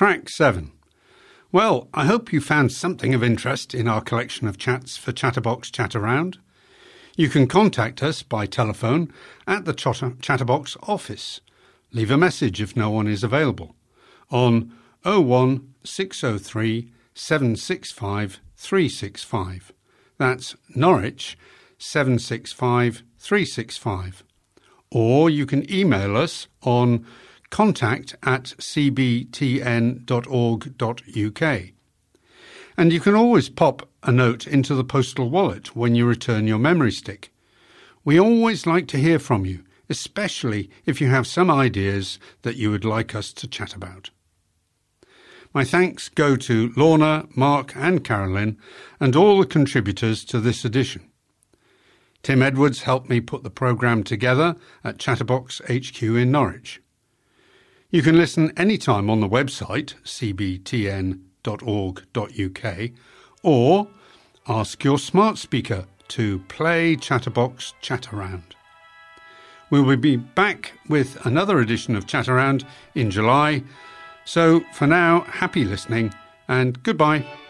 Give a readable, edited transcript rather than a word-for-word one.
Track 7. Well, I hope you found something of interest in our collection of chats for Chatterbox Chat-Around. You can contact us by telephone at the Chatterbox office. Leave a message if no one is available on 01603 765 365. That's Norwich 765 365. Or you can email us on contact@cbtn.org.uk. And you can always pop a note into the postal wallet when you return your memory stick. We always like to hear from you, especially if you have some ideas that you would like us to chat about. My thanks go to Lorna, Mark and Carolyn and all the contributors to this edition. Tim Edwards helped me put the programme together at Chatterbox HQ in Norwich. You can listen anytime on the website cbtn.org.uk or ask your smart speaker to play Chatterbox Chat-Around. We will be back with another edition of Chat-Around in July. So for now, happy listening and goodbye.